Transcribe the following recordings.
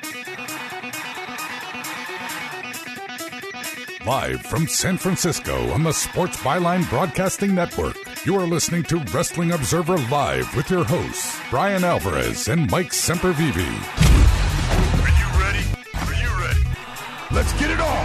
Live from San Francisco on the Sports Byline Broadcasting Network, you are listening to Wrestling Observer Live with your hosts, Brian Alvarez and Mike Sempervive. Are you ready? Are you ready? Let's get it on!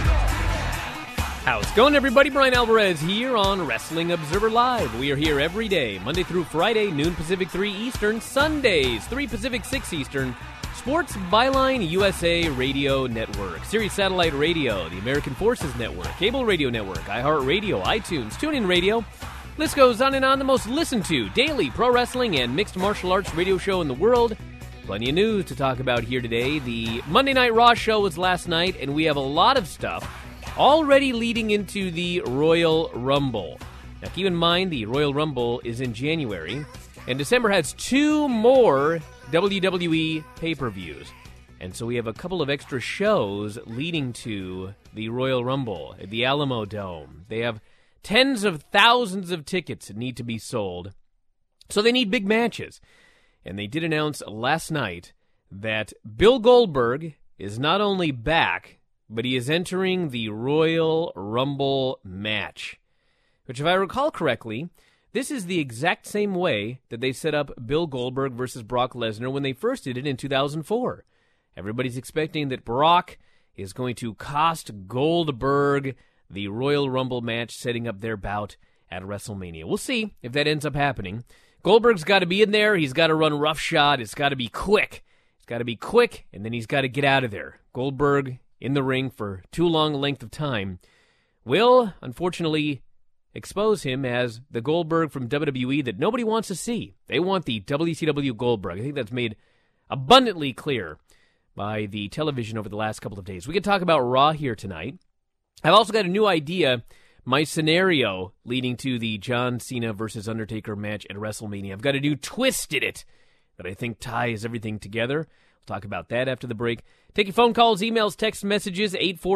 How's it going, everybody? Brian Alvarez here on Wrestling Observer Live. We are here every day, Monday through Friday, noon Pacific, 3 Eastern, Sundays, 3 Pacific, 6 Eastern. Sports Byline USA Radio Network, Sirius Satellite Radio, the American Forces Network, Cable Radio Network, iHeartRadio, iTunes, TuneIn Radio. List goes on and on. The most listened to daily pro wrestling and mixed martial arts radio show in the world. Plenty of news to talk about here today. The Monday Night Raw show was last night, and we have a lot of stuff already leading into the Royal Rumble. Now, keep in mind, the Royal Rumble is in January, and December has 2 more WWE pay-per-views. And so we have a couple of extra shows leading to the Royal Rumble at the Alamo Dome. They have tens of thousands of tickets that need to be sold. So they need big matches. And they did announce last night that Bill Goldberg is not only back, but he is entering the Royal Rumble match. Which, if I recall correctly, this is the exact same way that they set up Bill Goldberg versus Brock Lesnar when they first did it in 2004. Everybody's expecting that Brock is going to cost Goldberg the Royal Rumble match, setting up their bout at WrestleMania. We'll see if that ends up happening. Goldberg's got to be in there. He's got to run roughshod. It's got to be quick. It's got to be quick, and then he's got to get out of there. Goldberg in the ring for too long a length of time will, unfortunately, expose him as the Goldberg from WWE that nobody wants to see. They want the WCW Goldberg. I think that's made abundantly clear by the television over the last couple of days. We can talk about Raw here tonight. I've also got a new idea, my scenario leading to the John Cena versus Undertaker match at WrestleMania. I've got a new twist in it that I think ties everything together. We'll talk about that after the break. Take your phone calls, emails, text messages.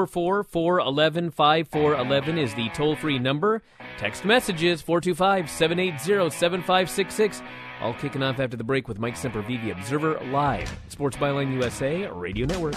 844-411-5411 is the toll-free number. Text messages, 425-780-7566. All kicking off after the break with Mike Sempervive, Observer Live, Sports Byline USA Radio Network.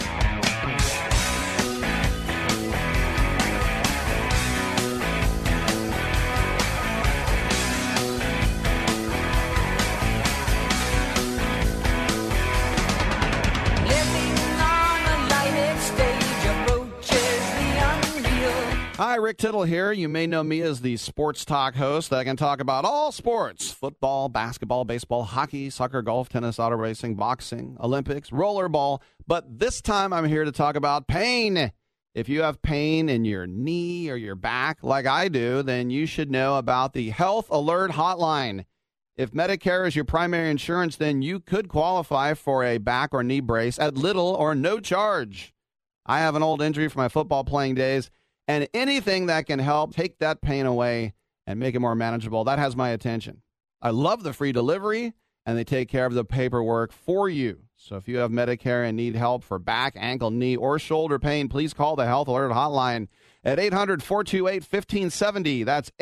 Hi, Rick Tittle here. You may know me as the sports talk host that can talk about all sports: football, basketball, baseball, hockey, soccer, golf, tennis, auto racing, boxing, Olympics, rollerball. But this time I'm here to talk about pain. If you have pain in your knee or your back like I do, then you should know about the Health Alert Hotline. If Medicare is your primary insurance, then you could qualify for a back or knee brace at little or no charge. I have an old injury from my football playing days, and anything that can help take that pain away and make it more manageable, that has my attention. I love the free delivery, and they take care of the paperwork for you. So if you have Medicare and need help for back, ankle, knee, or shoulder pain, please call the Health Alert Hotline at 800-428-1570. That's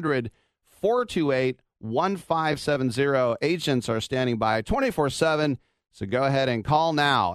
800-428-1570. Agents are standing by 24/7, so go ahead and call now.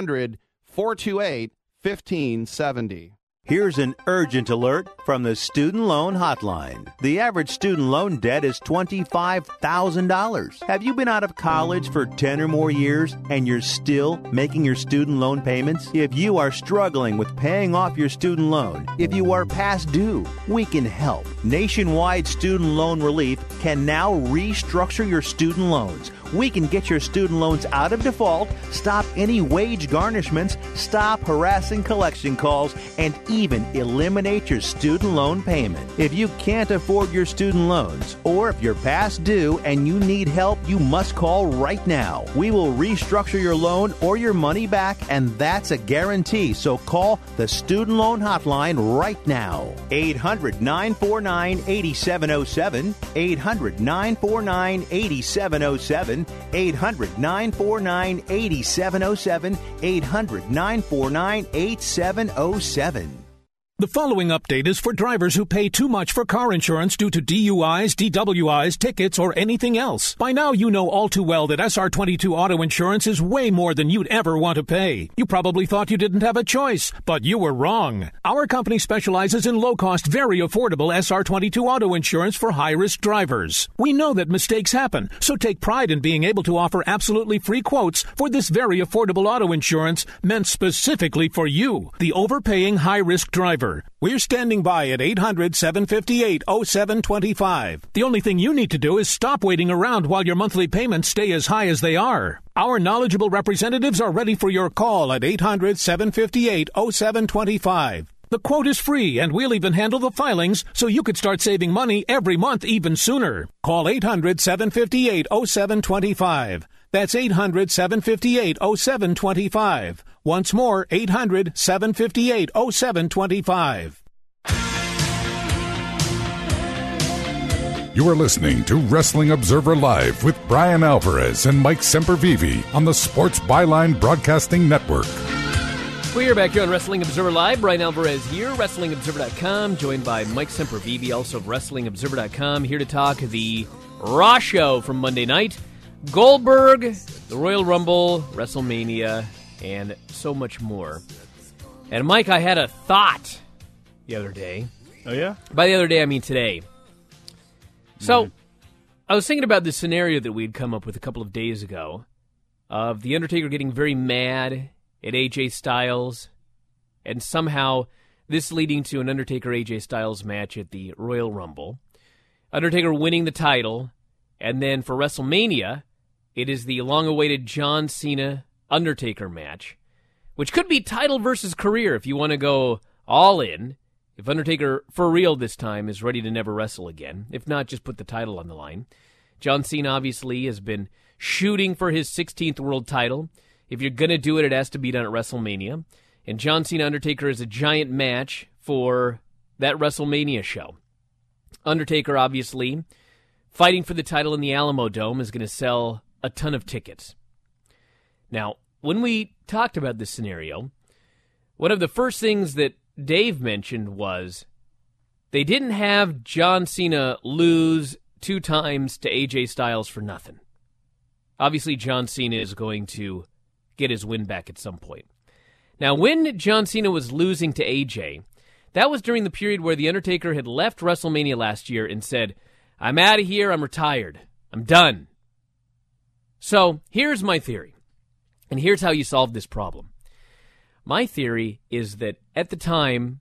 800-428-1570. Here's an urgent alert from the Student Loan Hotline. The average student loan debt is $25,000. Have you been out of college for 10 or more years and you're still making your student loan payments? If you are struggling with paying off your student loan, if you are past due, we can help. Nationwide Student Loan Relief can now restructure your student loans. We can get your student loans out of default, stop any wage garnishments, stop harassing collection calls, and even eliminate your student loan payment. If you can't afford your student loans, or if you're past due and you need help, you must call right now. We will restructure your loan or your money back, and that's a guarantee. So call the Student Loan Hotline right now. 800-949-8707, 800-949-8707, 800-949-8707, 800-949-8707. The following update is for drivers who pay too much for car insurance due to DUIs, DWIs, tickets, or anything else. By now, you know all too well that SR22 auto insurance is way more than you'd ever want to pay. You probably thought you didn't have a choice, but you were wrong. Our company specializes in low-cost, very affordable SR22 auto insurance for high-risk drivers. We know that mistakes happen, so take pride in being able to offer absolutely free quotes for this very affordable auto insurance meant specifically for you, the overpaying high-risk driver. We're standing by at 800-758-0725. The only thing you need to do is stop waiting around while your monthly payments stay as high as they are. Our knowledgeable representatives are ready for your call at 800-758-0725. The quote is free, and we'll even handle the filings so you could start saving money every month even sooner. Call 800-758-0725. That's 800-758-0725. Once more, 800-758-0725. You are listening to Wrestling Observer Live with Brian Alvarez and Mike Sempervive on the Sports Byline Broadcasting Network. We are back here on Wrestling Observer Live. Brian Alvarez here, WrestlingObserver.com, joined by Mike Sempervive, also of WrestlingObserver.com, here to talk the Raw show from Monday night. Goldberg, the Royal Rumble, WrestleMania, and so much more. And Mike, I had a thought the other day. Oh, yeah? By the other day, I mean today. So, I was thinking about this scenario that we'd come up with a couple of days ago of The Undertaker getting very mad at AJ Styles, and somehow this leading to an Undertaker-AJ Styles match at the Royal Rumble. Undertaker winning the title, and then for WrestleMania, it is the long-awaited John Cena-Undertaker match, which could be title versus career if you want to go all in. If Undertaker, for real this time, is ready to never wrestle again. If not, just put the title on the line. John Cena, obviously, has been shooting for his 16th world title. If you're going to do it, it has to be done at WrestleMania. And John Cena-Undertaker is a giant match for that WrestleMania show. Undertaker, obviously, fighting for the title in the Alamo Dome is going to sell a ton of tickets. Now, when we talked about this scenario, one of the first things that Dave mentioned was they didn't have John Cena lose 2 times to AJ Styles for nothing. Obviously, John Cena is going to get his win back at some point. Now, when John Cena was losing to AJ, that was during the period where The Undertaker had left WrestleMania last year and said, I'm out of here, I'm retired, I'm done. So, here's my theory, and here's how you solve this problem. My theory is that at the time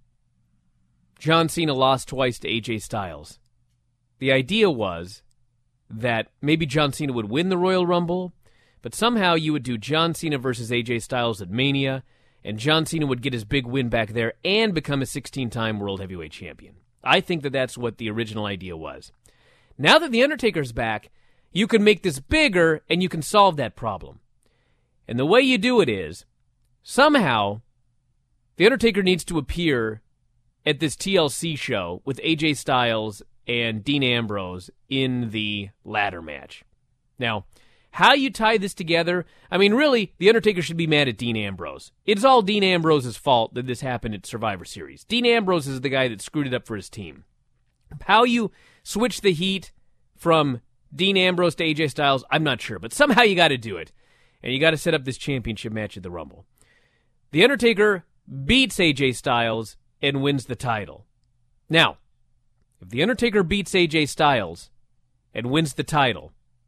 John Cena lost twice to AJ Styles, the idea was that maybe John Cena would win the Royal Rumble, but somehow you would do John Cena versus AJ Styles at Mania, and John Cena would get his big win back there and become a 16-time World Heavyweight Champion. I think that that's what the original idea was. Now that The Undertaker's back, you can make this bigger and you can solve that problem. And the way you do it is, somehow, The Undertaker needs to appear at this TLC show with AJ Styles and Dean Ambrose in the ladder match. Now, how you tie this together, I mean, really, The Undertaker should be mad at Dean Ambrose. It's all Dean Ambrose's fault that this happened at Survivor Series. Dean Ambrose is the guy that screwed it up for his team. How you switch the heat from Dean Ambrose to AJ Styles, I'm not sure, but somehow you got to do it. And you got to set up this championship match at the Rumble. The Undertaker beats AJ Styles and wins the title. Now, if The Undertaker beats AJ Styles and wins the title,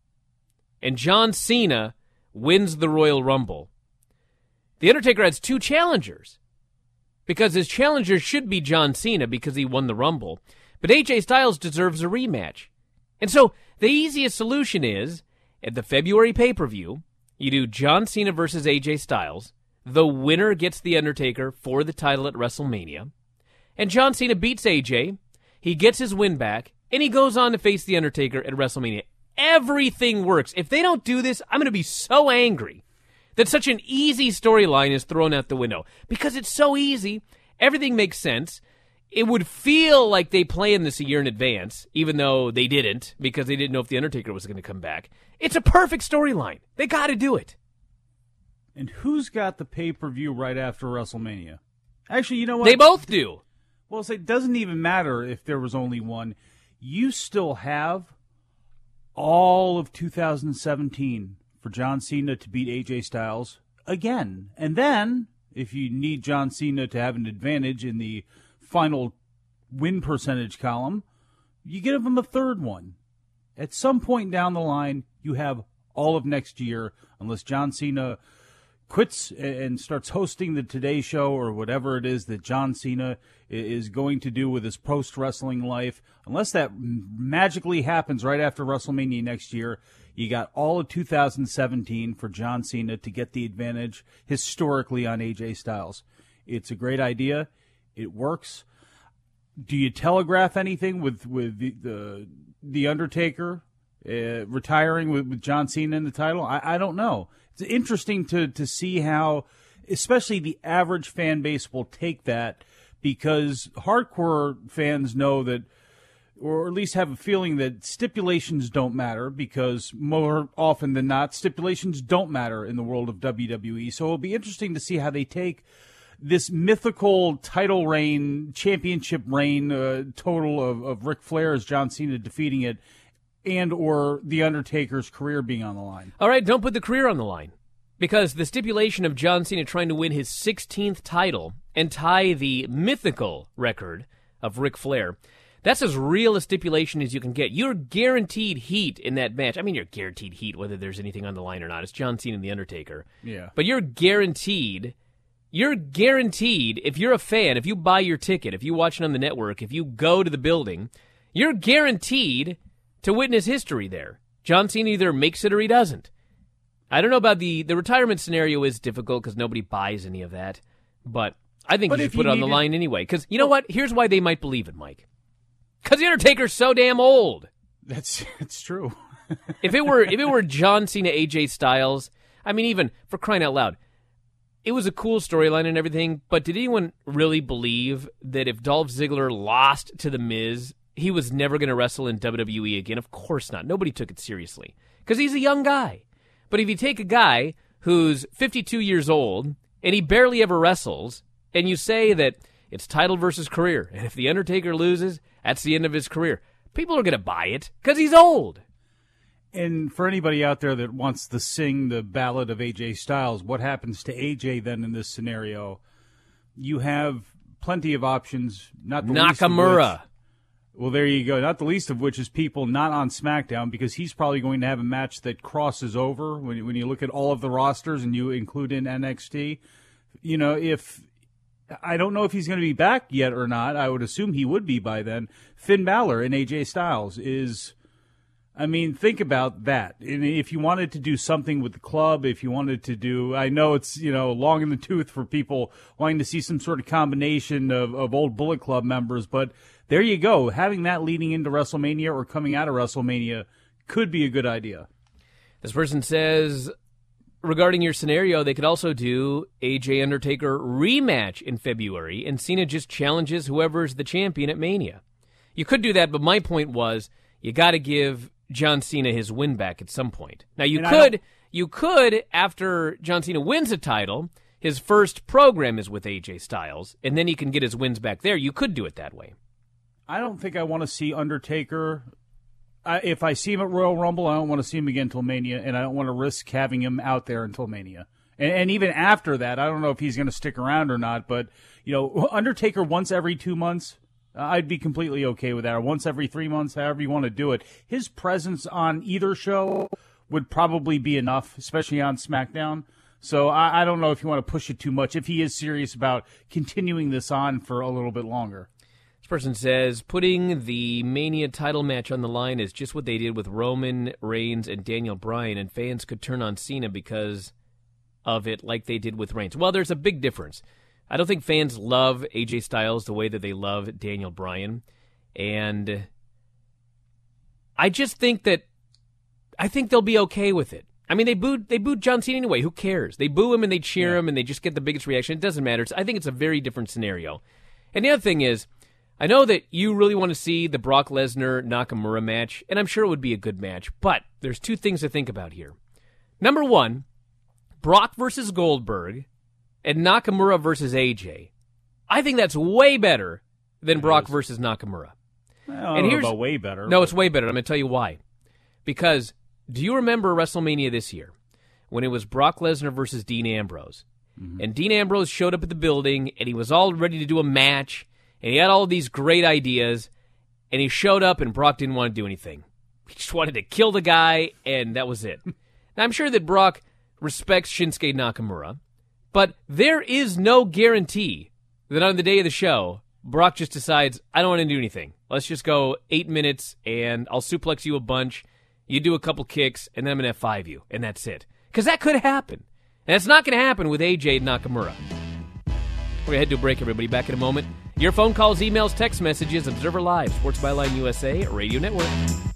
and John Cena wins the Royal Rumble, The Undertaker has 2 challengers, because his challenger should be John Cena because he won the Rumble, but AJ Styles deserves a rematch. And so the easiest solution is, at the February pay-per-view, you do John Cena versus AJ Styles, the winner gets The Undertaker for the title at WrestleMania, and John Cena beats AJ, he gets his win back, and he goes on to face The Undertaker at WrestleMania. Everything works. If they don't do this, I'm going to be so angry that such an easy storyline is thrown out the window. Because it's so easy, everything makes sense. It would feel like they planned this a year in advance, even though they didn't, because they didn't know if The Undertaker was going to come back. It's a perfect storyline. They got to do it. And who's got the pay-per-view right after WrestleMania? Actually, you know what? They both do. Well, it doesn't even matter if there was only one. You still have all of 2017 for John Cena to beat AJ Styles again. And then, if you need John Cena to have an advantage in the final win percentage column, you give him a third one. At some point down the line, you have all of next year, unless John Cena quits and starts hosting the Today Show or whatever it is that John Cena is going to do with his post-wrestling life. Unless that magically happens right after WrestleMania next year, you got all of 2017 for John Cena to get the advantage historically on AJ Styles. It's a great idea. It works. Do you telegraph anything with the Undertaker retiring with John Cena in the title? I don't know. It's interesting to see how, especially the average fan base will take that, because hardcore fans know that, or at least have a feeling that stipulations don't matter, because more often than not, stipulations don't matter in the world of WWE. So it'll be interesting to see how they take this mythical title reign, championship reign total of Ric Flair as John Cena defeating it, and or The Undertaker's career being on the line. All right, don't put the career on the line. Because the stipulation of John Cena trying to win his 16th title and tie the mythical record of Ric Flair, that's as real a stipulation as you can get. You're guaranteed heat in that match. I mean, you're guaranteed heat whether there's anything on the line or not. It's John Cena and The Undertaker. Yeah. But you're guaranteed, if you're a fan, if you buy your ticket, if you watch it on the network, if you go to the building, you're guaranteed to witness history there. John Cena either makes it or he doesn't. I don't know about the retirement scenario is difficult because nobody buys any of that. But I think you should put it on the line anyway. Because you know what? Here's why they might believe it, Mike. Because The Undertaker's so damn old. It's true. If it were John Cena, AJ Styles, I mean, even for crying out loud, it was a cool storyline and everything, but did anyone really believe that if Dolph Ziggler lost to The Miz, he was never going to wrestle in WWE again? Of course not. Nobody took it seriously because he's a young guy. But if you take a guy who's 52 years old and he barely ever wrestles, and you say that it's title versus career, and if The Undertaker loses, that's the end of his career, people are going to buy it because he's old. And for anybody out there that wants to sing the ballad of AJ Styles, what happens to AJ then in this scenario? You have plenty of options. Not the Nakamura. Well, there you go. Not the least of which is people not on SmackDown, because he's probably going to have a match that crosses over when you look at all of the rosters and you include in NXT. You know, I don't know if he's going to be back yet or not. I would assume he would be by then. Finn Balor and AJ Styles is, I mean, think about that. And if you wanted to do something with the club, if you wanted to do, I know it's, long in the tooth for people wanting to see some sort of combination of old Bullet Club members, but there you go. Having that leading into WrestleMania or coming out of WrestleMania could be a good idea. This person says, regarding your scenario, they could also do AJ Undertaker rematch in February, and Cena just challenges whoever's the champion at Mania. You could do that, but my point was you got to give John Cena his win back at some point. Now, you could, after John Cena wins a title, his first program is with AJ Styles, and then he can get his wins back there. You could do it that way. I don't think I want to see Undertaker. If I see him at Royal Rumble, I don't want to see him again until Mania, and I don't want to risk having him out there until Mania. And even after that, I don't know if he's going to stick around or not, but, Undertaker once every 2 months, I'd be completely okay with that. Or once every 3 months, however you want to do it. His presence on either show would probably be enough, especially on SmackDown. So I don't know if you want to push it too much, if he is serious about continuing this on for a little bit longer. This person says, putting the Mania title match on the line is just what they did with Roman Reigns and Daniel Bryan, and fans could turn on Cena because of it like they did with Reigns. Well, there's a big difference. I don't think fans love AJ Styles the way that they love Daniel Bryan, and I just think they'll be okay with it. I mean, they booed John Cena anyway. Who cares? They boo him and they cheer him and they just get the biggest reaction. It doesn't matter. I think it's a very different scenario. And the other thing is, I know that you really want to see the Brock Lesnar-Nakamura match, and I'm sure it would be a good match, but there's two things to think about here. Number one, Brock versus Goldberg and Nakamura versus AJ. I think that's way better than Brock versus Nakamura. I don't know about way better. No, it's way better. I'm going to tell you why. Because do you remember WrestleMania this year when it was Brock Lesnar versus Dean Ambrose? Mm-hmm. And Dean Ambrose showed up at the building, and he was all ready to do a match, and he had all these great ideas, and he showed up, and Brock didn't want to do anything. He just wanted to kill the guy, and that was it. Now, I'm sure that Brock respects Shinsuke Nakamura, but there is no guarantee that on the day of the show, Brock just decides, I don't want to do anything. Let's just go 8 minutes, and I'll suplex you a bunch, you do a couple kicks, and then I'm going to F5 you, and that's it. Because that could happen. And it's not going to happen with AJ Nakamura. We're going to head to a break, everybody. Back in a moment. Your phone calls, emails, text messages, Observer Live, Sports Byline USA, Radio Network.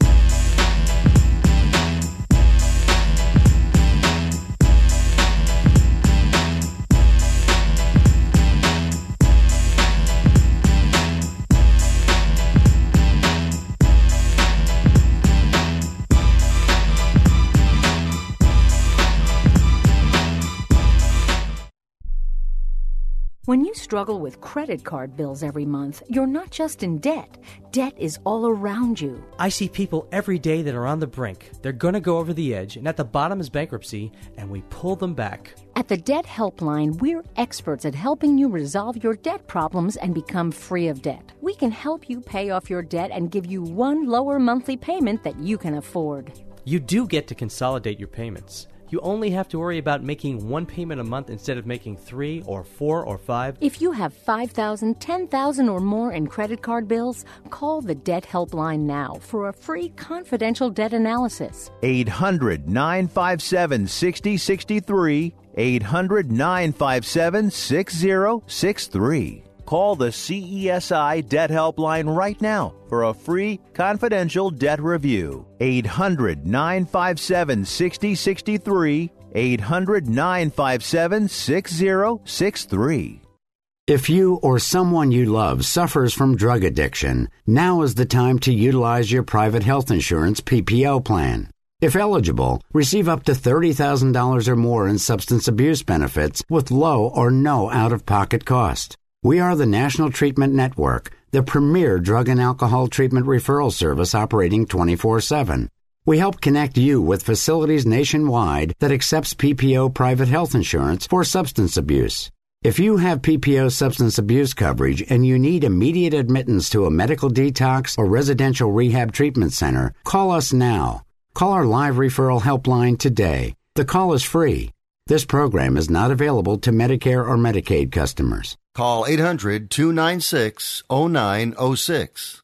When you struggle with credit card bills every month, you're not just in debt. Debt is all around you. I see people every day that are on the brink. They're going to go over the edge, and at the bottom is bankruptcy, and we pull them back. At the Debt Helpline, we're experts at helping you resolve your debt problems and become free of debt. We can help you pay off your debt and give you one lower monthly payment that you can afford. You do get to consolidate your payments. You only have to worry about making one payment a month instead of making 3 or 4 or 5. If you have $5,000, $10,000 or more in credit card bills, call the Debt Helpline now for a free confidential debt analysis. 800-957-6063. 800-957-6063. Call the CESI Debt Helpline right now for a free confidential debt review. 800-957-6063. 800-957-6063. If you or someone you love suffers from drug addiction, now is the time to utilize your private health insurance PPO plan. If eligible, receive up to $30,000 or more in substance abuse benefits with low or no out-of-pocket cost. We are the National Treatment Network, the premier drug and alcohol treatment referral service operating 24/7. We help connect you with facilities nationwide that accepts PPO private health insurance for substance abuse. If you have PPO substance abuse coverage and you need immediate admittance to a medical detox or residential rehab treatment center, call us now. Call our live referral helpline today. The call is free. This program is not available to Medicare or Medicaid customers. Call 800-296-0906.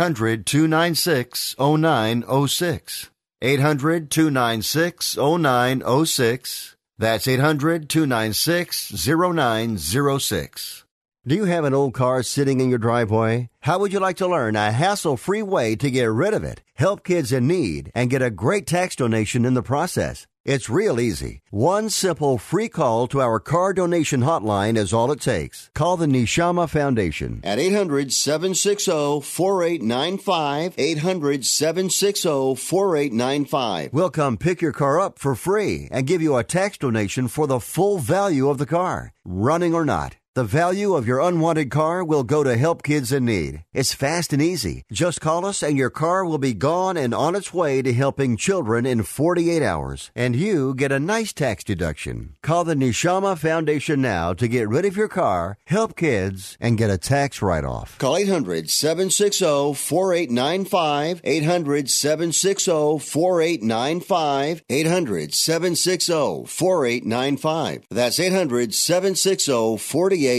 800-296-0906. 800-296-0906. That's 800-296-0906. Do you have an old car sitting in your driveway? How would you like to learn a hassle-free way to get rid of it, help kids in need, and get a great tax donation in the process? It's real easy. One simple free call to our car donation hotline is all it takes. Call the Neshama Foundation at 800-760-4895, 800-760-4895. We'll come pick your car up for free and give you a tax donation for the full value of the car, running or not. The value of your unwanted car will go to help kids in need. It's fast and easy. Just call us and your car will be gone and on its way to helping children in 48 hours. And you get a nice tax deduction. Call the Neshama Foundation now to get rid of your car, help kids, and get a tax write-off. Call 800-760-4895, 800-760-4895, 800-760-4895. That's 800-760-4895.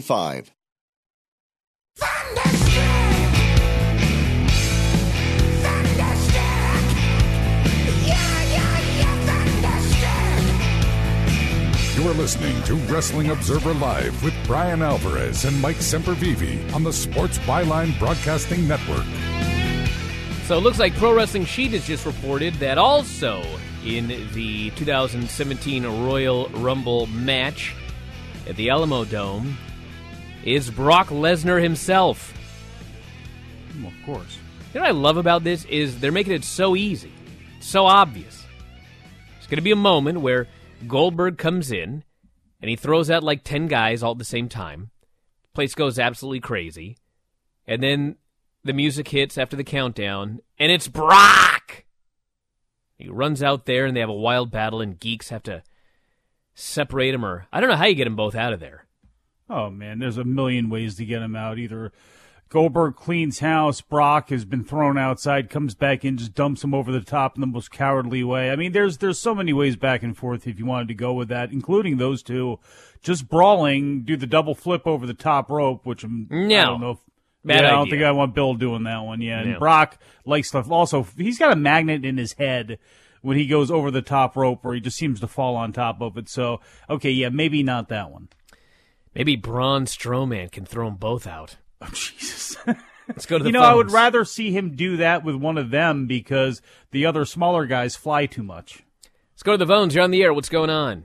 You are listening to Wrestling Observer Live with Brian Alvarez and Mike Sempervive on the Sports Byline Broadcasting Network. So it looks like Pro Wrestling Sheet has just reported that also in the 2017 Royal Rumble match at the Alamo Dome is Brock Lesnar himself. Well, of course. You know what I love about this is they're making it so easy, so obvious. It's going to be a moment where Goldberg comes in and he throws out like 10 guys all at the same time. Place goes absolutely crazy. And then the music hits after the countdown, and it's Brock! He runs out there, and they have a wild battle, and geeks have to separate him, or I don't know how you get them both out of there. Oh, man, there's a million ways to get him out. Either Goldberg cleans house, Brock has been thrown outside, comes back in, just dumps him over the top in the most cowardly way. I mean, there's so many ways back and forth if you wanted to go with that, including those two just brawling, do the double flip over the top rope, which I don't know if Bad I don't idea. think I want Bill doing that one. Yeah, and No. Brock likes to also. He's got a magnet in his head when he goes over the top rope, where he just seems to fall on top of it. So, okay, yeah, maybe not that one. Maybe Braun Strowman can throw them both out. Oh, Jesus. Let's go to the I would phones. rather see him do that with one of them because the other smaller guys fly too much. Let's go to the phones. You're on the air. What's going on?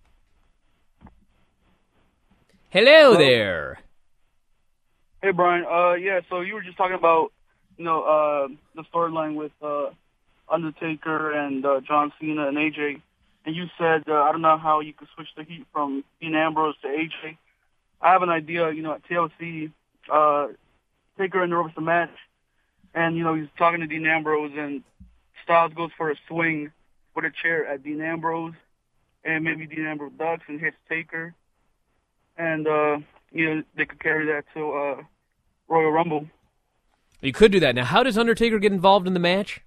Hello there. Hey, Brian. Yeah, so you were just talking about, the storyline with Undertaker and John Cena and AJ, and you said, I don't know how you could switch the heat from Dean Ambrose to AJ. I have an idea, at TLC, Taker interrupts the match, and, he's talking to Dean Ambrose, and Styles goes for a swing with a chair at Dean Ambrose, and maybe Dean Ambrose ducks and hits Taker, and, they could carry that to Royal Rumble. You could do that. Now, how does Undertaker get involved in the match?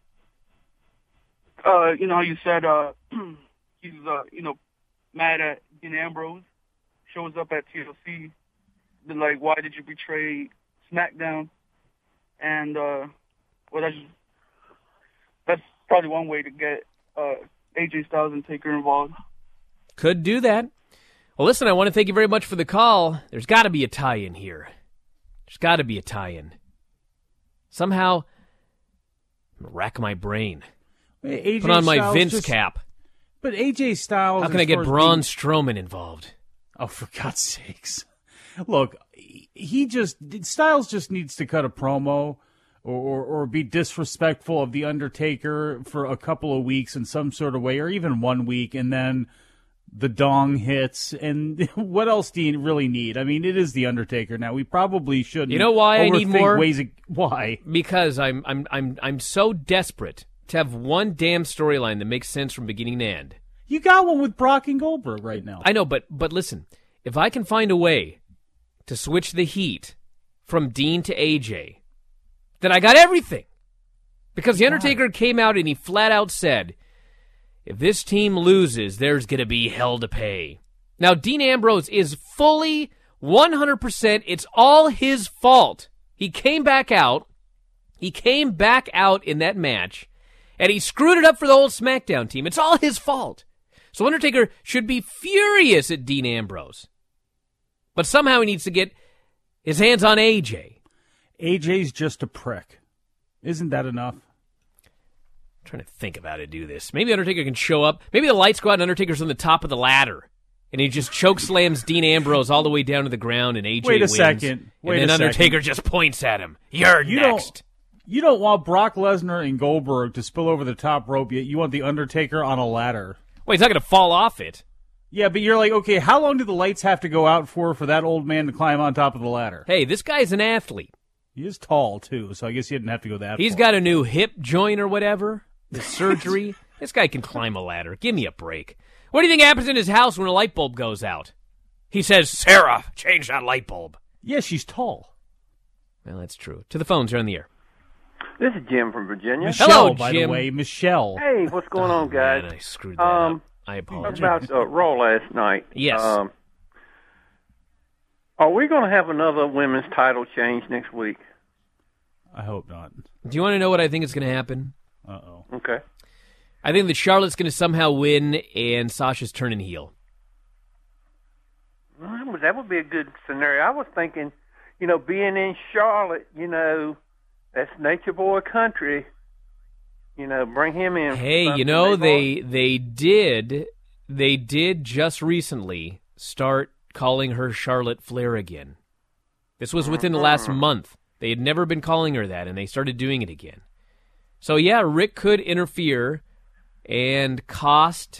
How you said he's, mad at Dean Ambrose, shows up at TLC, then like, why did you betray SmackDown? And, that's probably one way to get AJ Styles and Taker involved. Could do that. Well, listen, I want to thank you very much for the call. There's got to be a tie-in here. There's got to be a tie-in. Somehow, I'm gonna rack my brain. AJ Put on my Styles Vince cap. But AJ Styles... How can I get Braun Strowman involved? Oh, for God's sakes. Look, Styles just needs to cut a promo or be disrespectful of The Undertaker for a couple of weeks in some sort of way, or even 1 week, and then the dong hits. And what else do you really need? I mean, it is The Undertaker now. We probably shouldn't. You know why I need more? Why? Because I'm so desperate to have one damn storyline that makes sense from beginning to end. You got one with Brock and Goldberg right now. I know, but listen, if I can find a way to switch the heat from Dean to AJ, then I got everything. Because The Undertaker came out and he flat out said, if this team loses, there's going to be hell to pay. Now, Dean Ambrose is fully 100%, it's all his fault. He came back out in that match, and he screwed it up for the whole SmackDown team. It's all his fault. So Undertaker should be furious at Dean Ambrose. But somehow he needs to get his hands on AJ. AJ's just a prick. Isn't that enough? I'm trying to think of how to do this. Maybe Undertaker can show up. Maybe the lights go out and Undertaker's on the top of the ladder. And he just choke slams Dean Ambrose all the way down to the ground, and AJ Wait a wins. second. And then Undertaker just points at him. You're next. You don't want Brock Lesnar and Goldberg to spill over the top rope yet. You want The Undertaker on a ladder. Well, he's not going to fall off it. Yeah, but you're like, okay, how long do the lights have to go out for that old man to climb on top of the ladder? Hey, this guy's an athlete. He is tall, too, so I guess he didn't have to go that He's far. got a new hip joint or whatever. The surgery. This guy can climb a ladder. Give me a break. What do you think happens in his house when a light bulb goes out? He says, Sarah, change that light bulb. Yeah, she's tall. Well, that's true. To the phones, you're on the air. This is Jim from Virginia. Michelle, Hello, by Jim. the way. Michelle. Hey, what's going on, guys? Man, I screwed that up. I apologize. About Raw last night. Yes. Are we going to have another women's title change next week? I hope not. Do you want to know what I think is going to happen? Uh-oh. Okay. I think that Charlotte's going to somehow win and Sasha's turning heel. Well, that would be a good scenario. I was thinking, being in Charlotte, that's Nature Boy country. Bring him in. Hey, they did just recently start calling her Charlotte Flair again. This was within the last month. They had never been calling her that, and they started doing it again. So, yeah, Rick could interfere and cost...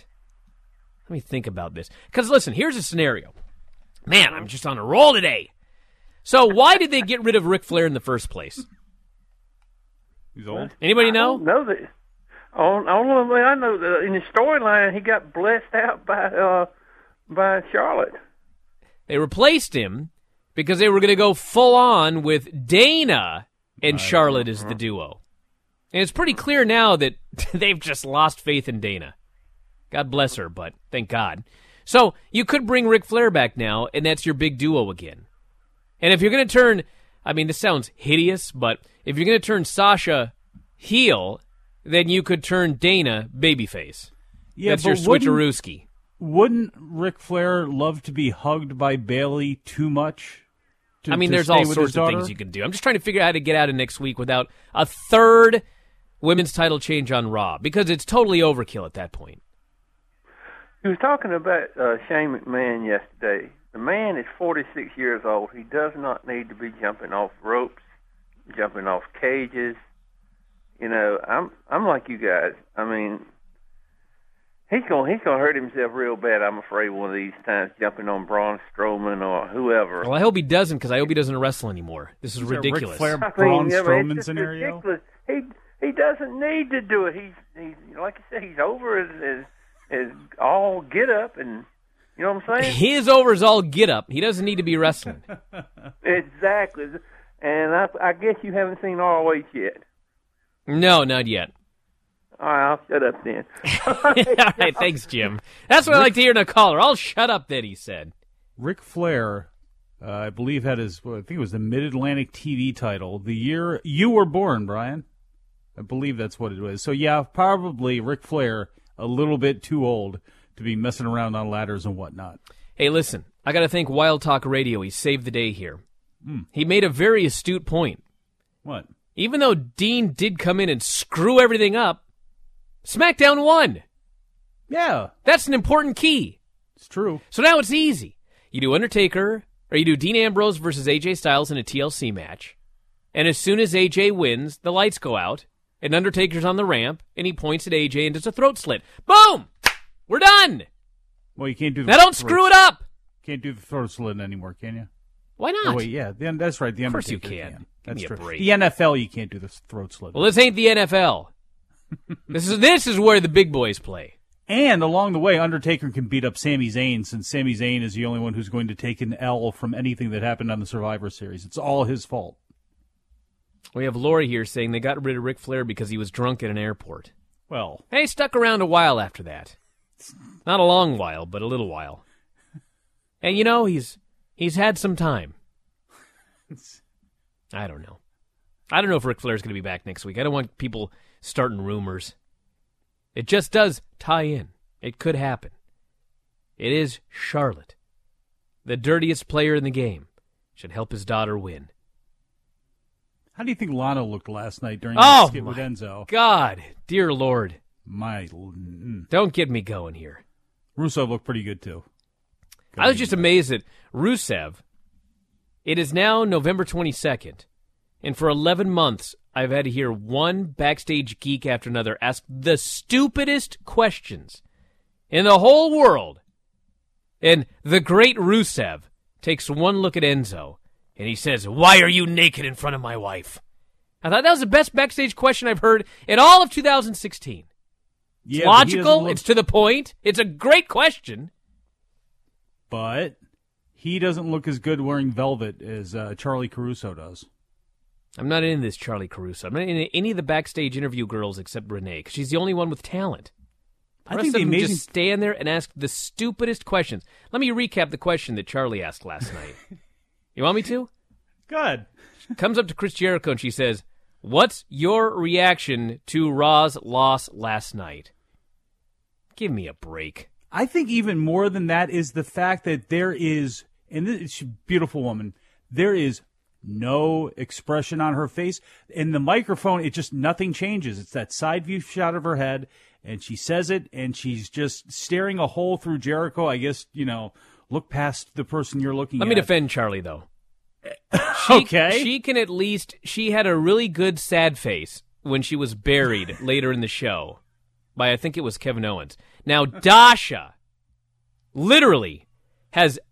Let me think about this. Because, listen, here's a scenario. Man, I'm just on a roll today. So why did they get rid of Ric Flair in the first place? He's old. Anybody know? I don't know that. I know that in the storyline he got blessed out by Charlotte. They replaced him because they were going to go full on with Dana and Charlotte as the duo. And it's pretty clear now that they've just lost faith in Dana. God bless her, but thank God. So you could bring Ric Flair back now, and that's your big duo again. And if you're going to turn, I mean, this sounds hideous, but if you're going to turn Sasha heel, then you could turn Dana babyface. Yeah, that's your switcherooski. Wouldn't Ric Flair love to be hugged by Bayley too much? There's all sorts of things you can do. I'm just trying to figure out how to get out of next week without a third women's title change on Raw, because it's totally overkill at that point. He was talking about Shane McMahon yesterday. The man is 46 years old. He does not need to be jumping off ropes, jumping off cages. You know, I'm like you guys. I mean, he's gonna hurt himself real bad, I'm afraid, one of these times, jumping on Braun Strowman or whoever. Well, I hope he doesn't, because I hope he doesn't wrestle anymore. This is ridiculous. Ric Flair, Braun Strowman scenario? Ridiculous. He doesn't need to do it. He's like you said, he's over his all get up, and you know what I'm saying? His over is all get up. He doesn't need to be wrestling. Exactly. And I guess you haven't seen ROH yet. No, not yet. All right, I'll shut up then. All right, thanks, Jim. That's what I like to hear in a caller. I'll shut up then, he said. Ric Flair, I believe, had I think it was the Mid-Atlantic TV title the year you were born, Brian. I believe that's what it was. So, yeah, probably Ric Flair, a little bit too old to be messing around on ladders and whatnot. Hey, listen, I got to thank Wild Talk Radio. He saved the day here. He made a very astute point. What? Even though Dean did come in and screw everything up, SmackDown won. Yeah. That's an important key. It's true. So now it's easy. You do Undertaker, or you do Dean Ambrose versus AJ Styles in a TLC match, and as soon as AJ wins, the lights go out, and Undertaker's on the ramp, and he points at AJ and does a throat slit. Boom! We're done! Well, you can't do Now don't screw it up! Can't do the throat slit anymore, can you? Why not? Oh, wait, yeah, that's right. The of course Undertaker you can. That's Give me true. a break. The NFL, you can't do the throat slit. Well, this ain't the NFL. This is where the big boys play. And along the way, Undertaker can beat up Sami Zayn, since Sami Zayn is the only one who's going to take an L from anything that happened on the Survivor Series. It's all his fault. We have Lori here saying they got rid of Ric Flair because he was drunk at an airport. Well, hey, stuck around a while after that. Not a long while, but a little while. And you know, he's had some time. I don't know. I don't know if Ric Flair's going to be back next week. I don't want people starting rumors. It just does tie in. It could happen. It is Charlotte. The dirtiest player in the game. Should help his daughter win. How do you think Lana looked last night during the skit with Enzo? God, dear Lord. Don't get me going here. Rusev looked pretty good, too. I was just amazed at Rusev. It is now November 22nd, and for 11 months, I've had to hear one backstage geek after another ask the stupidest questions in the whole world. And the great Rusev takes one look at Enzo, and he says, "Why are you naked in front of my wife?" I thought that was the best backstage question I've heard in all of 2016. It's logical. It's to the point. It's a great question. But he doesn't look as good wearing velvet as Charlie Caruso does. I'm not into this Charlie Caruso. I'm not into any of the backstage interview girls except Renee, because she's the only one with talent. I think the amazing just stand there and ask the stupidest questions. Let me recap the question that Charlie asked last night. You want me to? Good. Comes up to Chris Jericho and she says, "What's your reaction to Raw's loss last night?" Give me a break. I think even more than that is the fact that there is, and this beautiful woman, there is no expression on her face. In the microphone, it just, nothing changes. It's that side view shot of her head, and she says it, and she's just staring a hole through Jericho. I guess, look past the person you're looking at. Let me defend Charlie, though. Okay. She can at least, she had a really good sad face when she was buried later in the show by, I think it was Kevin Owens. Now, Dasha literally has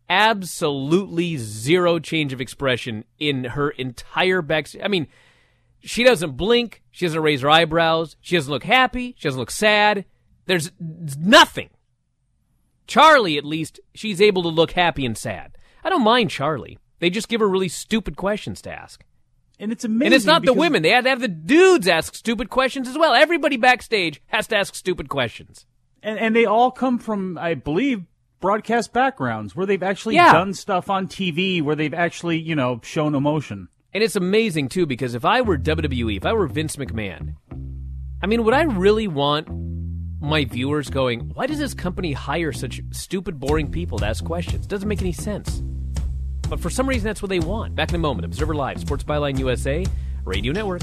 absolutely zero change of expression in her entire back. I mean, she doesn't blink. She doesn't raise her eyebrows. She doesn't look happy. She doesn't look sad. There's nothing. Charlie, at least, she's able to look happy and sad. I don't mind Charlie. They just give her really stupid questions to ask. And it's amazing. And it's not the women. They have to have the dudes ask stupid questions as well. Everybody backstage has to ask stupid questions. And they all come from, I believe, broadcast backgrounds where they've actually done stuff on TV, where they've actually, shown emotion. And it's amazing, too, because if I were WWE, if I were Vince McMahon, I mean, would I really want my viewers going, why does this company hire such stupid, boring people to ask questions? It doesn't make any sense. But for some reason, that's what they want. Back in a moment. Observer Live, Sports Byline USA, Radio Network.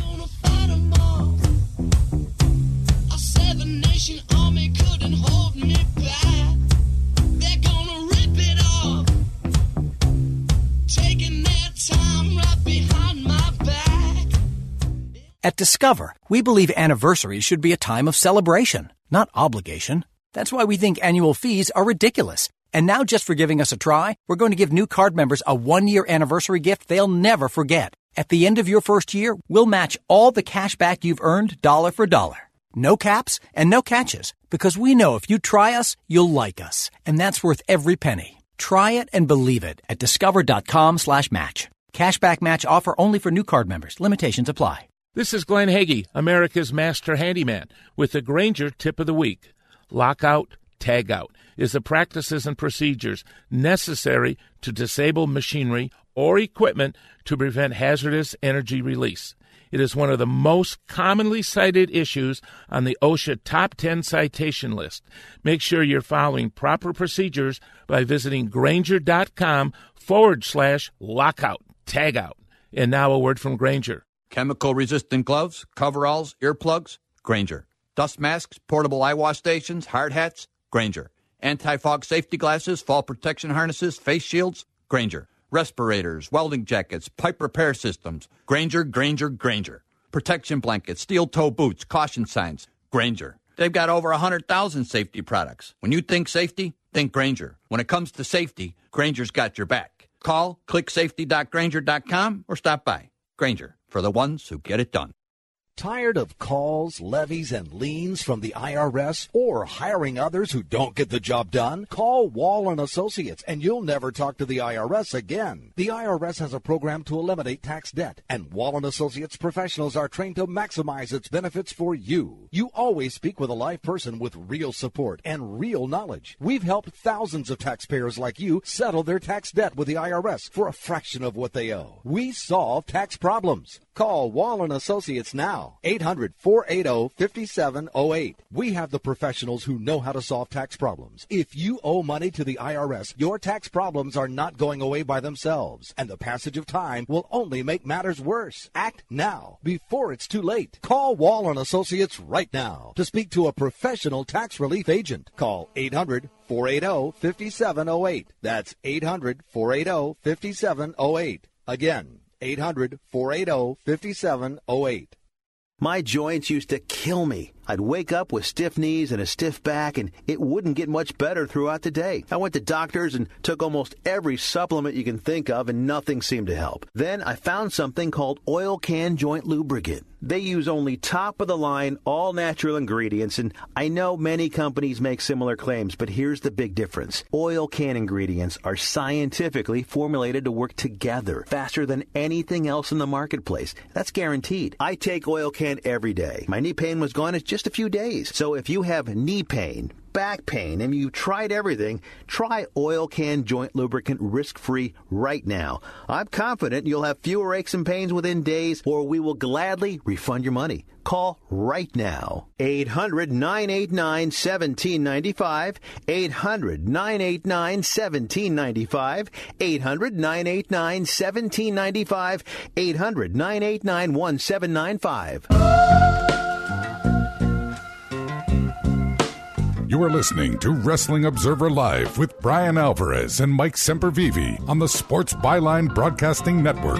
At Discover, we believe anniversaries should be a time of celebration, not obligation. That's why we think annual fees are ridiculous. And now, just for giving us a try, we're going to give new card members a 1-year anniversary gift they'll never forget. At the end of your first year, we'll match all the cash back you've earned dollar for dollar. No caps and no catches, because we know if you try us, you'll like us. And that's worth every penny. Try it and believe it at discover.com/match. Cashback match offer only for new card members. Limitations apply. This is Glenn Hagee, America's Master Handyman, with the Grainger Tip of the Week. Lockout, tagout is the practices and procedures necessary to disable machinery or equipment to prevent hazardous energy release. It is one of the most commonly cited issues on the OSHA Top 10 citation list. Make sure you're following proper procedures by visiting Grainger.com/lockout, tagout. And now a word from Grainger. Chemical-resistant gloves, coveralls, earplugs, Grainger. Dust masks, portable eye wash stations, hard hats, Grainger. Anti-fog safety glasses, fall protection harnesses, face shields, Grainger. Respirators, welding jackets, pipe repair systems, Grainger, Grainger, Grainger. Protection blankets, steel toe boots, caution signs, Grainger. They've got over 100,000 safety products. When you think safety, think Grainger. When it comes to safety, Grainger's got your back. Call, click safety.grainger.com, or stop by. Grainger, for the ones who get it done. Tired of calls, levies, and liens from the IRS or hiring others who don't get the job done? Call Wall & Associates and you'll never talk to the IRS again. The IRS has a program to eliminate tax debt, and Wall & Associates professionals are trained to maximize its benefits for you. You always speak with a live person with real support and real knowledge. We've helped thousands of taxpayers like you settle their tax debt with the IRS for a fraction of what they owe. We solve tax problems. Call Wall & Associates now, 800-480-5708. We have the professionals who know how to solve tax problems. If you owe money to the IRS, your tax problems are not going away by themselves, and the passage of time will only make matters worse. Act now, before it's too late. Call Wall & Associates right now to speak to a professional tax relief agent. Call 800-480-5708. That's 800-480-5708. Again, 800-480-5708. My joints used to kill me. I'd wake up with stiff knees and a stiff back, and it wouldn't get much better throughout the day. I went to doctors and took almost every supplement you can think of, and nothing seemed to help. Then I found something called Oil Can Joint Lubricant. They use only top-of-the-line, all-natural ingredients, and I know many companies make similar claims, but here's the big difference. Oil Can ingredients are scientifically formulated to work together faster than anything else in the marketplace. That's guaranteed. I take Oil Can every day. My knee pain was gone in just a few days. So if you have knee pain, back pain, and you've tried everything, try Oil Can Joint Lubricant risk-free right now. I'm confident you'll have fewer aches and pains within days, or we will gladly refund your money. Call right now. 800-989-1795. 800-989-1795. 800-989-1795. 800-989-1795. You are listening to Wrestling Observer Live with Brian Alvarez and Mike Sempervive on the Sports Byline Broadcasting Network.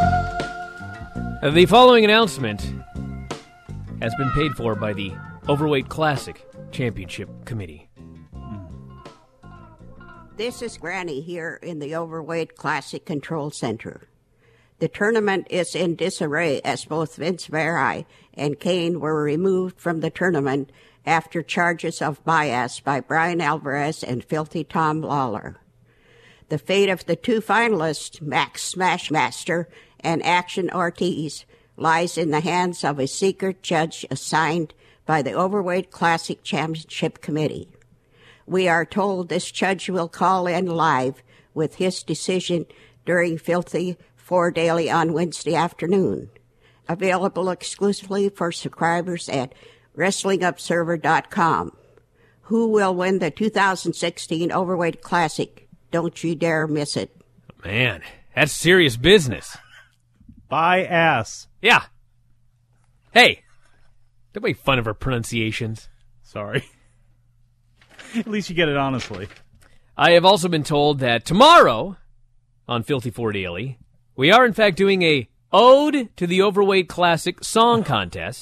The following announcement has been paid for by the Overweight Classic Championship Committee. This is Granny here in the Overweight Classic Control Center. The tournament is in disarray as both Vince Verai and Kane were removed from the tournament after charges of bias by Brian Alvarez and Filthy Tom Lawler. The fate of the two finalists, Max Smashmaster and Action Ortiz, lies in the hands of a secret judge assigned by the Overweight Classic Championship Committee. We are told this judge will call in live with his decision during Filthy 4 Daily on Wednesday afternoon. Available exclusively for subscribers at WrestlingObserver.com. Who will win the 2016 Overweight Classic? Don't you dare miss it. Man, that's serious business. By ass. Yeah. Hey, don't make fun of her pronunciations. Sorry. At least you get it honestly. I have also been told that tomorrow on Filthy 4 Daily, we are in fact doing a Ode to the Overweight Classic song contest.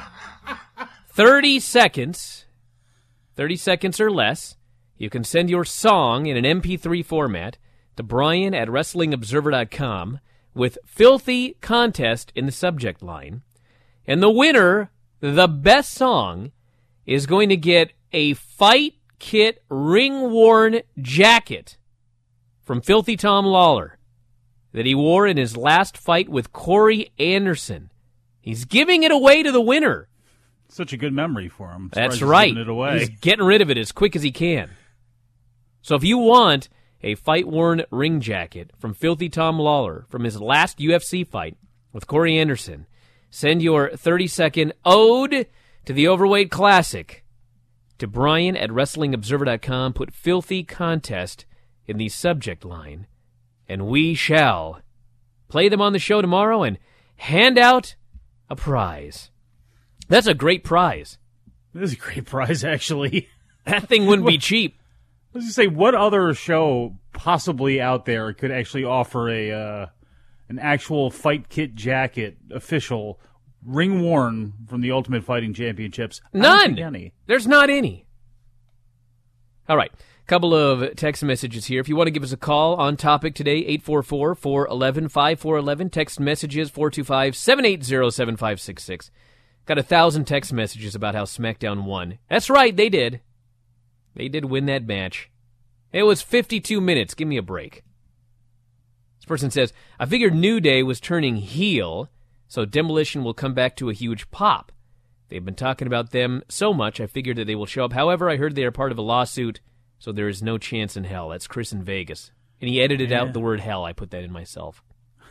30 seconds or less. You can send your song in an MP3 format to Brian at WrestlingObserver.com with Filthy Contest in the subject line. And the winner, the best song, is going to get a Fight Kit ring-worn jacket from Filthy Tom Lawler that he wore in his last fight with Corey Anderson. He's giving it away to the winner. Such a good memory for him. That's right. He's giving it away. He's getting rid of it as quick as he can. So if you want a fight-worn ring jacket from Filthy Tom Lawler from his last UFC fight with Corey Anderson, send your 30-second ode to the Overweight Classic to Brian at WrestlingObserver.com. Put Filthy Contest in the subject line, and we shall play them on the show tomorrow and hand out a prize. That's a great prize. This is a great prize, actually. That thing wouldn't be cheap. Let's just say, what other show possibly out there could actually offer an actual Fight Kit jacket, official, ring-worn from the Ultimate Fighting Championships? None. There's not any. All right. Couple of text messages here. If you want to give us a call on topic today, 844-411-5411. Text messages, 425-780-7566. Got 1,000 text messages about how SmackDown won. That's right, they did. They did win that match. It was 52 minutes. Give me a break. This person says, I figured New Day was turning heel, so Demolition will come back to a huge pop. They've been talking about them so much, I figured that they will show up. However, I heard they are part of a lawsuit, so there is no chance in hell. That's Chris in Vegas. And he edited out the word hell. I put that in myself.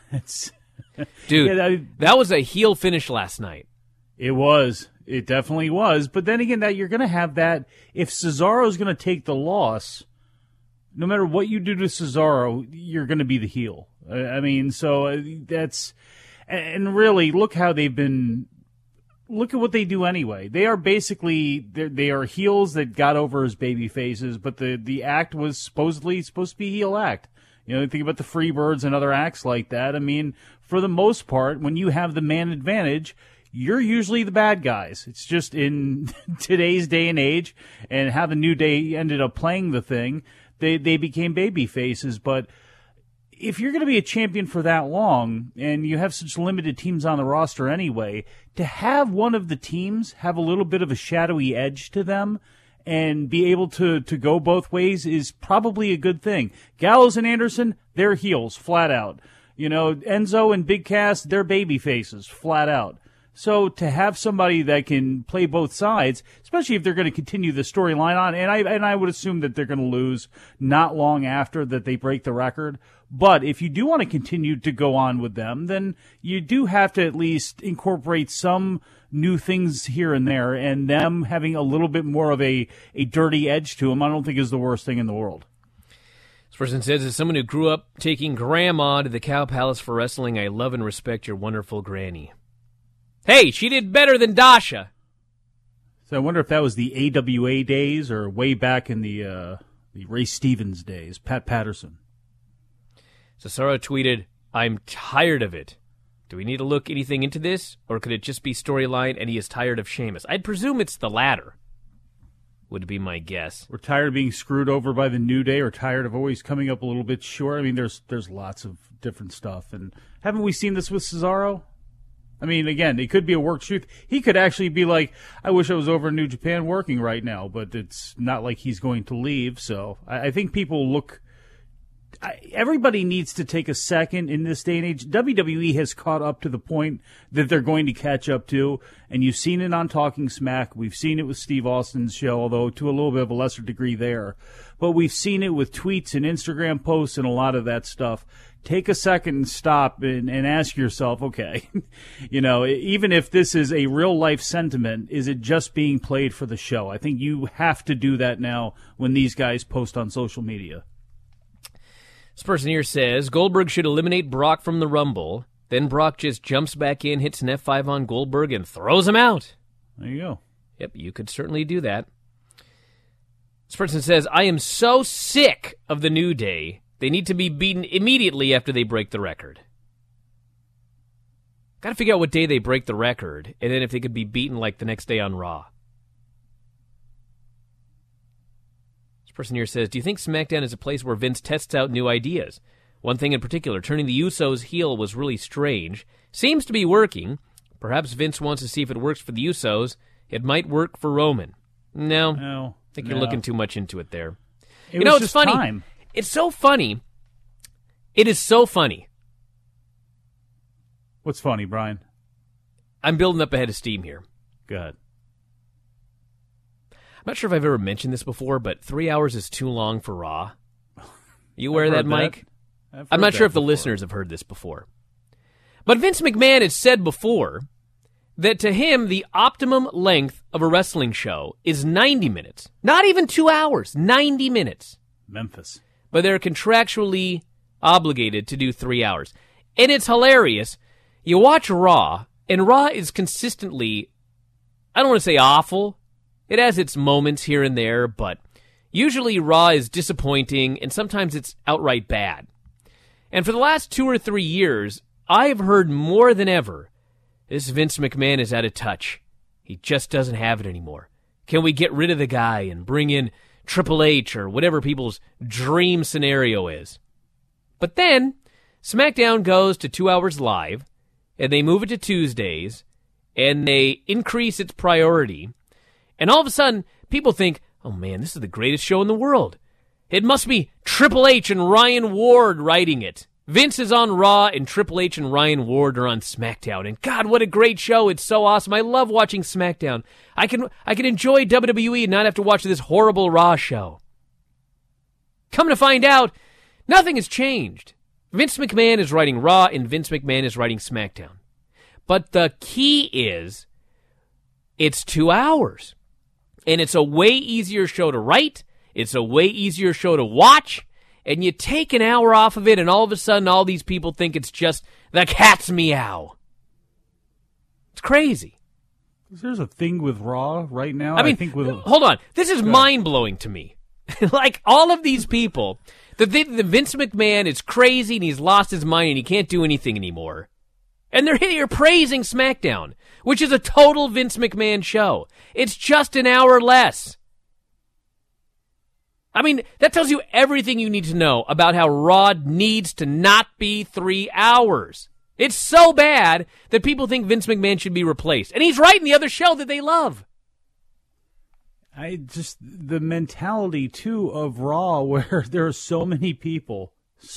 Dude, that was a heel finish last night. It was. It definitely was. But then again, that you're going to have that. If Cesaro's going to take the loss, no matter what you do to Cesaro, you're going to be the heel. I mean, so that's... And really, look how they've been... Look at what they do anyway. They are basically... They are heels that got over as baby faces, but the act was supposed to be a heel act. You know, think about the Freebirds and other acts like that. I mean, for the most part, when you have the man advantage, you're usually the bad guys. It's just in today's day and age, and how the New Day ended up playing the thing, they became baby faces. But if you're going to be a champion for that long, and you have such limited teams on the roster anyway, to have one of the teams have a little bit of a shadowy edge to them and be able to go both ways is probably a good thing. Gallows and Anderson, they're heels, flat out. You know, Enzo and Big Cass, they're baby faces, flat out. So to have somebody that can play both sides, especially if they're going to continue the storyline on, and I would assume that they're going to lose not long after that they break the record. But if you do want to continue to go on with them, then you do have to at least incorporate some new things here and there, and them having a little bit more of a dirty edge to them, I don't think is the worst thing in the world. This person says, as someone who grew up taking Grandma to the Cow Palace for wrestling, I love and respect your wonderful granny. Hey, she did better than Dasha. So I wonder if that was the AWA days or way back in the Ray Stevens days, Pat Patterson. Cesaro tweeted, I'm tired of it. Do we need to look anything into this, or could it just be storyline and he is tired of Sheamus? I'd presume it's the latter. would be my guess. We're tired of being screwed over by the New Day, or tired of always coming up a little bit short. I mean, there's lots of different stuff. And haven't we seen this with Cesaro? I mean, again, it could be a work truth. He could actually be like, I wish I was over in New Japan working right now, but it's not like he's going to leave. So I think people look... everybody needs to take a second in this day and age. WWE has caught up to the point that they're going to catch up to, and you've seen it on Talking Smack. We've seen it with Steve Austin's show, although to a little bit of a lesser degree there. But we've seen it with tweets and Instagram posts and a lot of that stuff. Take a second and stop and ask yourself, okay, even if this is a real-life sentiment, is it just being played for the show? I think you have to do that now when these guys post on social media. This person here says, Goldberg should eliminate Brock from the Rumble. Then Brock just jumps back in, hits an F5 on Goldberg, and throws him out. There you go. Yep, you could certainly do that. This person says, I am so sick of the New Day. They need to be beaten immediately after they break the record. Got to figure out what day they break the record, and then if they could be beaten like the next day on Raw. This person here says, do you think SmackDown is a place where Vince tests out new ideas? One thing in particular, turning the Usos heel was really strange. Seems to be working. Perhaps Vince wants to see if it works for the Usos. It might work for Roman. No. I think you're looking too much into it there. It's funny. Time. It's so funny. It is so funny. What's funny, Brian? I'm building up a head of steam here. Go ahead. I'm not sure if I've ever mentioned this before, but 3 hours is too long for Raw. You aware of that, Mike? I'm not sure if the listeners have heard this before. But Vince McMahon has said before that to him, the optimum length of a wrestling show is 90 minutes. Not even 2 hours, 90 minutes. Memphis. But they're contractually obligated to do 3 hours. And it's hilarious. You watch Raw, and Raw is consistently, I don't want to say awful. It has its moments here and there, but usually Raw is disappointing, and sometimes it's outright bad. And for the last 2 or 3 years, I have heard more than ever, this Vince McMahon is out of touch. He just doesn't have it anymore. Can we get rid of the guy and bring in Triple H or whatever people's dream scenario is? But then, SmackDown goes to 2 hours live, and they move it to Tuesdays, and they increase its priority, and all of a sudden, people think, oh man, this is the greatest show in the world. It must be Triple H and Ryan Ward writing it. Vince is on Raw, and Triple H and Ryan Ward are on SmackDown. And God, what a great show. It's so awesome. I love watching SmackDown. I can enjoy WWE and not have to watch this horrible Raw show. Come to find out, nothing has changed. Vince McMahon is writing Raw, and Vince McMahon is writing SmackDown. But the key is, it's 2 hours. And it's a way easier show to write. It's a way easier show to watch. And you take an hour off of it, and all of a sudden, all these people think it's just the cat's meow. It's crazy. There's a thing with Raw right now. I mean, hold on. This is mind-blowing to me. Like, all of these people, the Vince McMahon is crazy, and he's lost his mind, and he can't do anything anymore. And they're here praising SmackDown, which is a total Vince McMahon show. It's just an hour less. I mean, that tells you everything you need to know about how Raw needs to not be 3 hours. It's so bad that people think Vince McMahon should be replaced. And he's writing the other show that they love. The mentality, too, of Raw, where there are so many people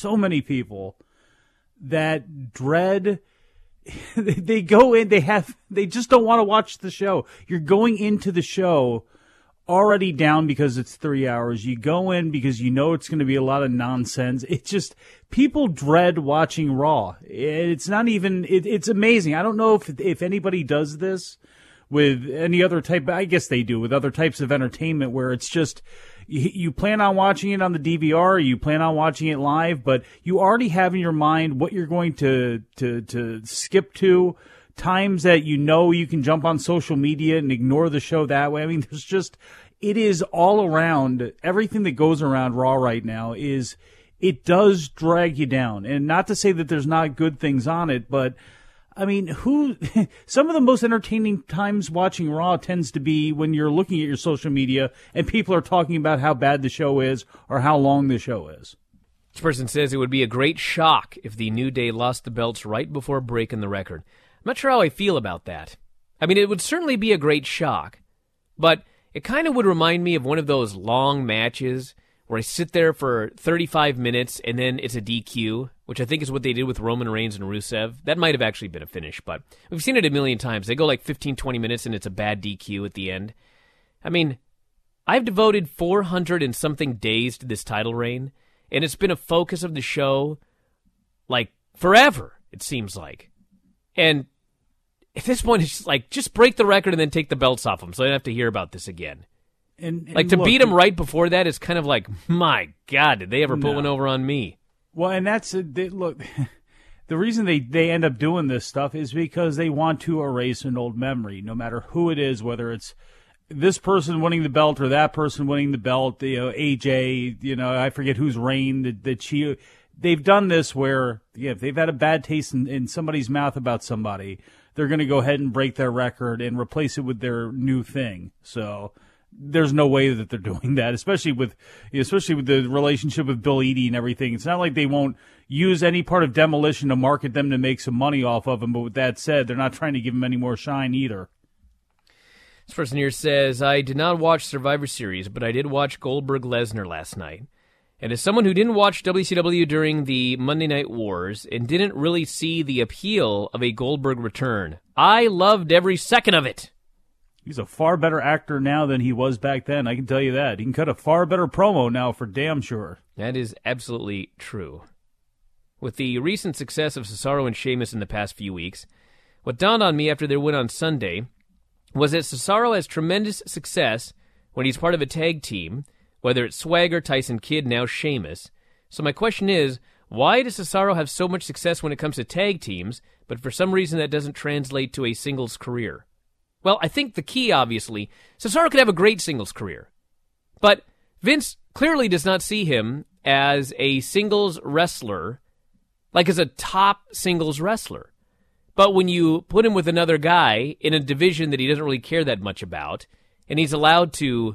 that dread... They go in, they just don't want to watch the show. You're going into the show already down because it's 3 hours. You go in because you know it's going to be a lot of nonsense. It's just, people dread watching Raw. It's not even, it's amazing. I don't know if anybody does this with any other type, I guess they do, with other types of entertainment where it's just, you plan on watching it on the DVR, you plan on watching it live, but you already have in your mind what you're going to skip to, times that you know you can jump on social media and ignore the show that way. I mean, it is all around, everything that goes around Raw right now it does drag you down. And not to say that there's not good things on it, but I mean, some of the most entertaining times watching Raw tends to be when you're looking at your social media and people are talking about how bad the show is or how long the show is. This person says it would be a great shock if the New Day lost the belts right before breaking the record. I'm not sure how I feel about that. I mean, it would certainly be a great shock, but it kind of would remind me of one of those long matches where I sit there for 35 minutes and then it's a DQ, which I think is what they did with Roman Reigns and Rusev. That might have actually been a finish, but we've seen it a million times. They go like 15, 20 minutes and it's a bad DQ at the end. I mean, I've devoted 400 and something days to this title reign, and it's been a focus of the show like forever, it seems like. And at this point, it's just like, just break the record and then take the belts off them so I don't have to hear about this again. And like, to look, beat him right before that is kind of like, my God, did they ever put one over on me? Well, and that's look. The reason they end up doing this stuff is because they want to erase an old memory, no matter who it is, whether it's this person winning the belt or that person winning the belt. AJ, I forget whose reign that she. They've done this where if they've had a bad taste in somebody's mouth about somebody, they're going to go ahead and break their record and replace it with their new thing. So there's no way that they're doing that, especially with the relationship with Bill Eadie and everything. It's not like they won't use any part of Demolition to market them to make some money off of them. But with that said, they're not trying to give them any more shine either. This person here says, I did not watch Survivor Series, but I did watch Goldberg-Lesnar last night. And as someone who didn't watch WCW during the Monday Night Wars and didn't really see the appeal of a Goldberg return, I loved every second of it. He's a far better actor now than he was back then, I can tell you that. He can cut a far better promo now for damn sure. That is absolutely true. With the recent success of Cesaro and Sheamus in the past few weeks, what dawned on me after their win on Sunday was that Cesaro has tremendous success when he's part of a tag team, whether it's Swagger, Tyson Kidd, now Sheamus. So my question is, why does Cesaro have so much success when it comes to tag teams, but for some reason that doesn't translate to a singles career? Well, I think the key, obviously, Cesaro could have a great singles career. But Vince clearly does not see him as a singles wrestler, like as a top singles wrestler. But when you put him with another guy in a division that he doesn't really care that much about, and he's allowed to,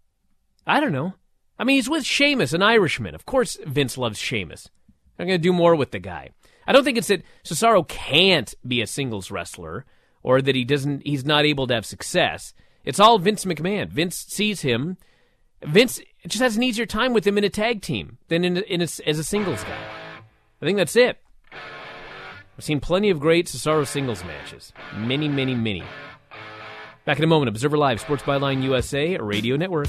I don't know. I mean, he's with Sheamus, an Irishman. Of course Vince loves Sheamus. I'm going to do more with the guy. I don't think it's that Cesaro can't be a singles wrestler, or that he's not able to have success. It's all Vince McMahon. Vince sees him. Vince just has an easier time with him in a tag team than as a singles guy. I think that's it. I've seen plenty of great Cesaro singles matches. Many, many, many. Back in a moment, Observer Live, Sports Byline USA, Radio Network.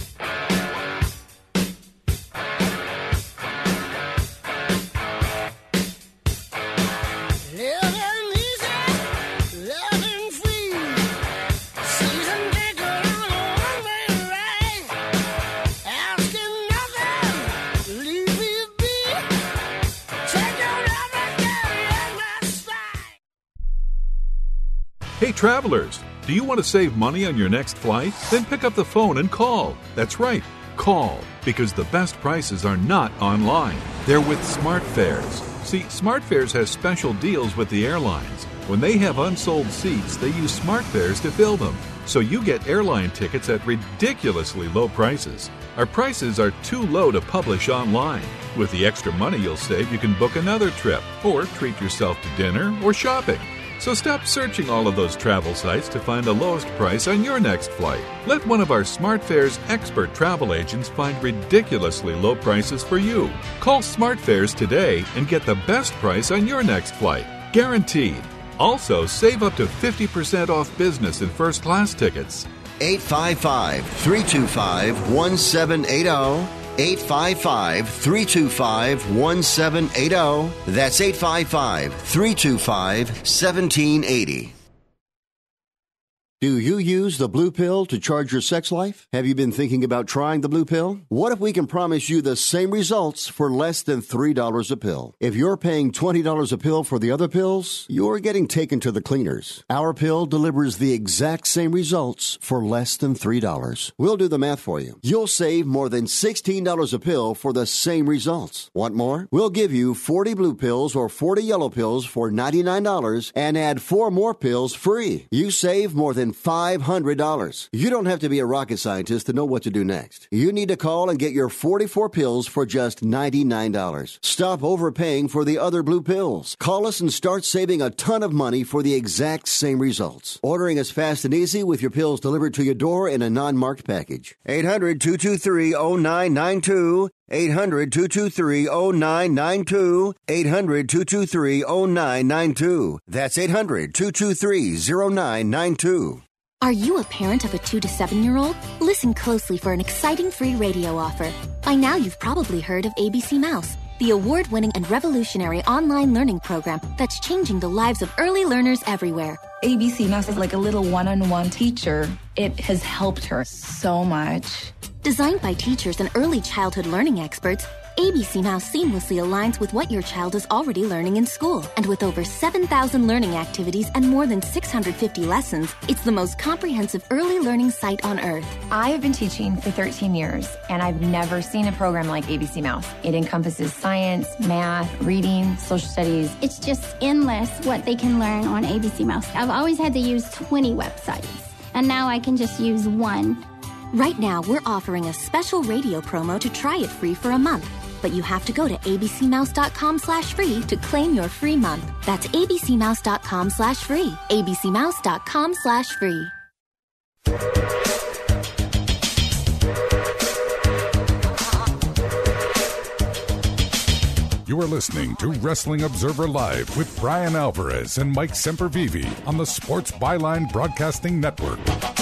Hey travelers, do you want to save money on your next flight? Then pick up the phone and call. That's right, call, because the best prices are not online. They're with SmartFares. See, SmartFares has special deals with the airlines. When they have unsold seats, they use SmartFares to fill them. So you get airline tickets at ridiculously low prices. Our prices are too low to publish online. With the extra money you'll save, you can book another trip, or treat yourself to dinner or shopping. So stop searching all of those travel sites to find the lowest price on your next flight. Let one of our SmartFares expert travel agents find ridiculously low prices for you. Call SmartFares today and get the best price on your next flight. Guaranteed. Also, save up to 50% off business and first class tickets. 855-325-1780. 855-325-1780. That's 855-325-1780. Do you use the blue pill to charge your sex life? Have you been thinking about trying the blue pill? What if we can promise you the same results for less than $3 a pill? If you're paying $20 a pill for the other pills, you're getting taken to the cleaners. Our pill delivers the exact same results for less than $3. We'll do the math for you. You'll save more than $16 a pill for the same results. Want more? We'll give you 40 blue pills or 40 yellow pills for $99 and add 4 more pills free. You save more than $500. You don't have to be a rocket scientist to know what to do next. You need to call and get your 44 pills for just $99. Stop overpaying for the other blue pills. Call us and start saving a ton of money for the exact same results. Ordering is fast and easy with your pills delivered to your door in a non-marked package. 800-223-0992. 800-223-0992. 800-223-0992. That's 800-223-0992. Are you a parent of a 2 to 7-year-old? Listen closely for an exciting free radio offer. By now, you've probably heard of ABC Mouse, the award-winning and revolutionary online learning program that's changing the lives of early learners everywhere. ABC Mouse is like a little one-on-one teacher. It has helped her so much. Designed by teachers and early childhood learning experts, ABC Mouse seamlessly aligns with what your child is already learning in school. And with over 7,000 learning activities and more than 650 lessons, it's the most comprehensive early learning site on earth. I have been teaching for 13 years, and I've never seen a program like ABC Mouse. It encompasses science, math, reading, social studies. It's just endless what they can learn on ABC Mouse. I've always had to use 20 websites, and now I can just use one. Right now, we're offering a special radio promo to try it free for a month. But you have to go to abcmouse.com/free to claim your free month. That's abcmouse.com/free. abcmouse.com/free. You are listening to Wrestling Observer Live with Brian Alvarez and Mike Sempervive on the Sports Byline Broadcasting Network.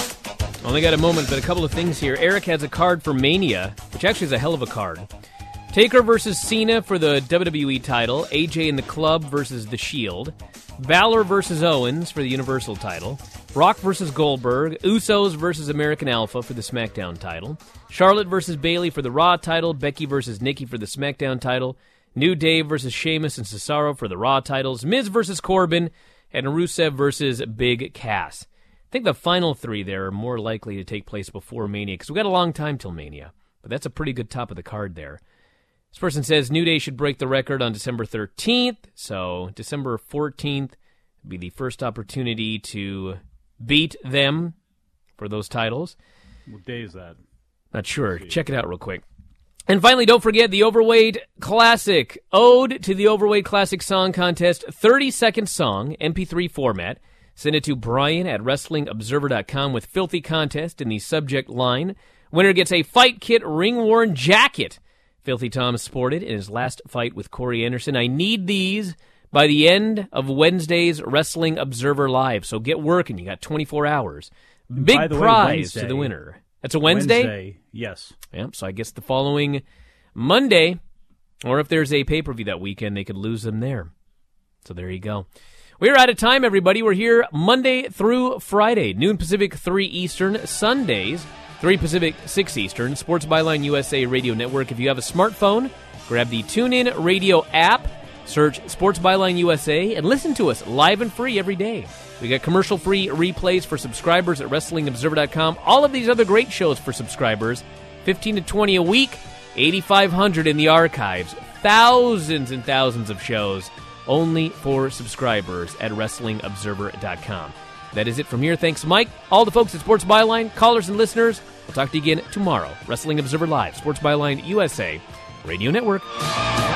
Only got a moment, but a couple of things here. Eric has a card for Mania, which actually is a hell of a card. Taker versus Cena for the WWE title. AJ and the Club versus The Shield. Balor versus Owens for the Universal title. Brock versus Goldberg. Usos versus American Alpha for the SmackDown title. Charlotte versus Bayley for the Raw title. Becky versus Nikki for the SmackDown title. New Day versus Sheamus and Cesaro for the Raw titles. Miz versus Corbin. And Rusev versus Big Cass. I think the final 3 there are more likely to take place before Mania, because we've got a long time till Mania. But that's a pretty good top of the card there. This person says New Day should break the record on December 13th, so December 14th would be the first opportunity to beat them for those titles. What day is that? Not sure. Check it out real quick. And finally, don't forget the Overweight Classic. Ode to the Overweight Classic Song Contest, 30-second song, MP3 format. Send it to Brian at WrestlingObserver.com with Filthy Contest in the subject line. Winner gets a Fight Kit ring-worn jacket Filthy Tom sported in his last fight with Corey Anderson. I need these by the end of Wednesday's Wrestling Observer Live, so get working. You got 24 hours. Big prize to the winner. That's a Wednesday? Yes. Yeah, so I guess the following Monday, or if there's a pay-per-view that weekend, they could lose them there. So there you go. We're out of time, everybody. We're here Monday through Friday, noon Pacific, 3 Eastern, Sundays, 3 Pacific, 6 Eastern, Sports Byline USA Radio Network. If you have a smartphone, grab the TuneIn Radio app, search Sports Byline USA, and listen to us live and free every day. We got commercial-free replays for subscribers at WrestlingObserver.com. All of these other great shows for subscribers, 15 to 20 a week, 8,500 in the archives, thousands and thousands of shows only for subscribers at WrestlingObserver.com. That is it from here. Thanks, Mike. All the folks at Sports Byline, callers and listeners. We'll talk to you again tomorrow. Wrestling Observer Live, Sports Byline USA Radio Network.